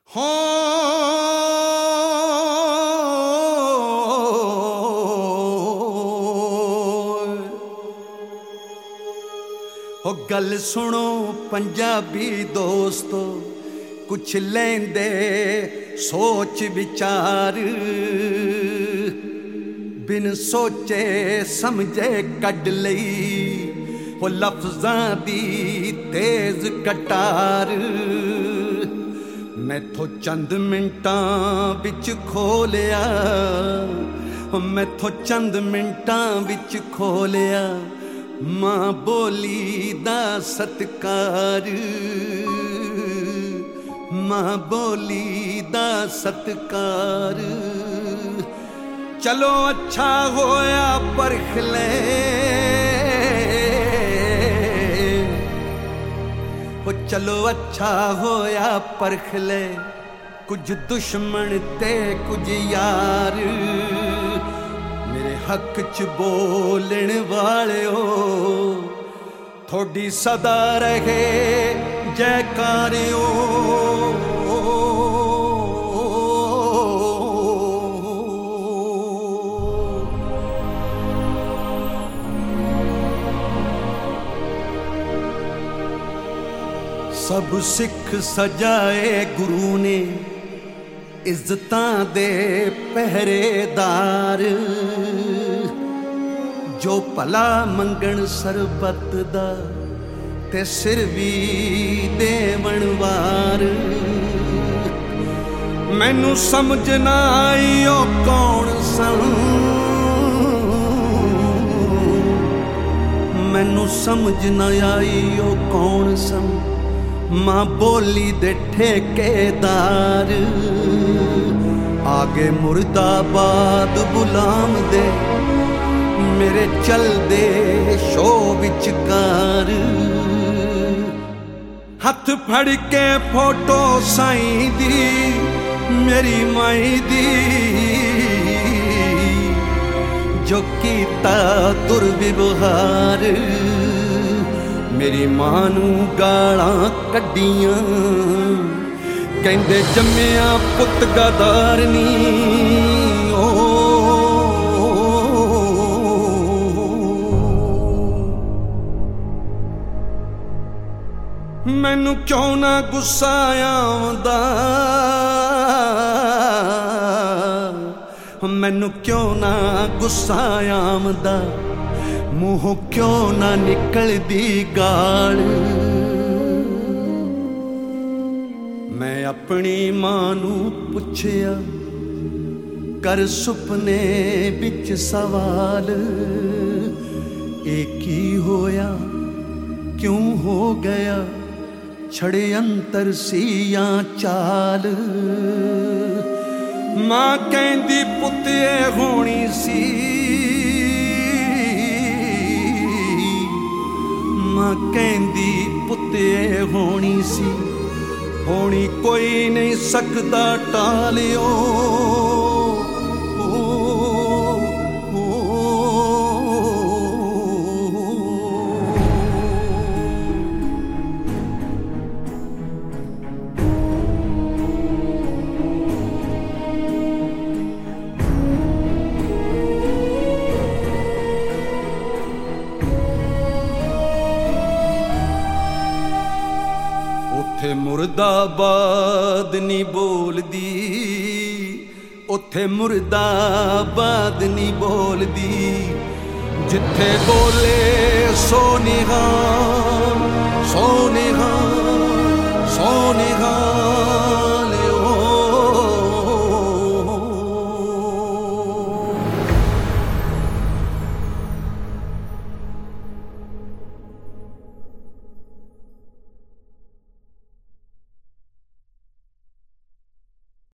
हो गल सुनो पंजाबी दोस्तों, कुछ लेंदे सोच विचार, बिन सोचे समझे कड लई हो लफ्जां दी तेज कटार। मैथों चंद मिंटां विच खोलिया, मैथों चंद मिंटां विच खोलिया मां बोली दा सत्कार, मां बोली दा सत्कार। चलो अच्छा होया परख ले, हो चलो अच्छा होया परख ले, कुछ दुश्मन ते कुछ यार। मेरे हक च बोलण वाले हो, थोड़ी सदा रहे जयकारियो। सब सिख सजाए गुरु ने इज्जतां दे पहरेदार, जो भला मंगण सरबत दा ते सिर भी देवण वार। मैनू समझ ना आई ओ कौन सन, मैनू समझ ना आई ओ कौन सन, मां बोली दे ठेकेदार। आगे मुर्दाबाद गुलाम दे मेरे चल दे शो विचकार। हथ फड़ के फोटो साईं दी मेरी माई दी, जो कीता दुर्व्यवहार। मेरी मां नू गालां कड्डियां, कहंदे जम्मिया पुत गदार नी। मैनू क्यों ना गुस्सा आंदा, मैनू क्यों ना गुस्सा आंदा, मूहों क्यों ना निकलदी गाल। मैं अपनी मां नू पुछया कर सुपने विच सवाल, एक ही होया क्यों हो गया छड़े अंतर सी या चाल। मां कहंदी पुत ये होनी सी, मां कहंदी पुत ये होनी सी, होनी कोई नहीं सकदा टालियो। उथे मुर्दाबाद नी बोलदी, उथे मुर्दाबाद नी बोलदी, जिथे बोले सो निहाल, सो निहाल, सो निहाल।